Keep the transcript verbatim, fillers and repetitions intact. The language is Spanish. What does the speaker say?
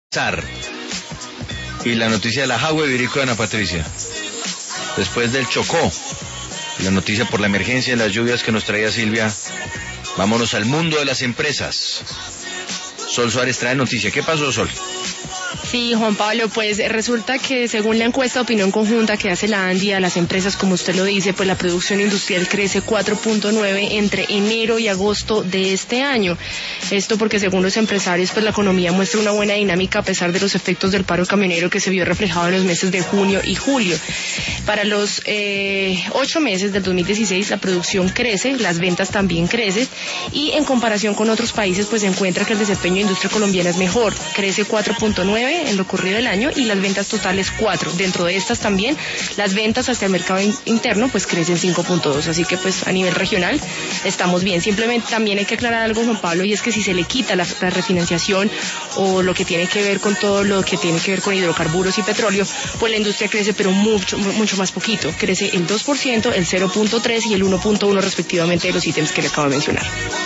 Zar. Y la noticia de la Jagüe Virico de Ana Patricia. Después del Chocó, la noticia por la emergencia de las lluvias que nos traía Silvia, vámonos al mundo de las empresas. Sol Suárez trae noticia. ¿Qué pasó, Sol? Sí, Juan Pablo, pues resulta que según la encuesta de opinión conjunta que hace la ANDI a las empresas, como usted lo dice, pues la producción industrial crece cuatro punto nueve entre enero y agosto de este año. Esto porque según los empresarios, pues la economía muestra una buena dinámica a pesar de los efectos del paro camionero que se vio reflejado en los meses de junio y julio. Para los eh, ocho meses del dos mil dieciséis la producción crece, las ventas también crecen y en comparación con otros países pues se encuentra que el desempeño de industria colombiana es mejor, crece cuatro punto nueve en lo ocurrido del año y las ventas totales cuatro. Dentro de estas también las ventas hacia el mercado in- interno pues crecen cinco punto dos, así que pues a nivel regional estamos bien. Simplemente también hay que aclarar algo, Juan Pablo, y es que si se le quita la, la refinanciación o lo que tiene que ver con todo lo que tiene que ver con hidrocarburos y petróleo, pues la industria crece pero mucho mucho más poquito, crece el dos por ciento, el cero punto tres y el uno punto uno respectivamente de los ítems que le acabo de mencionar.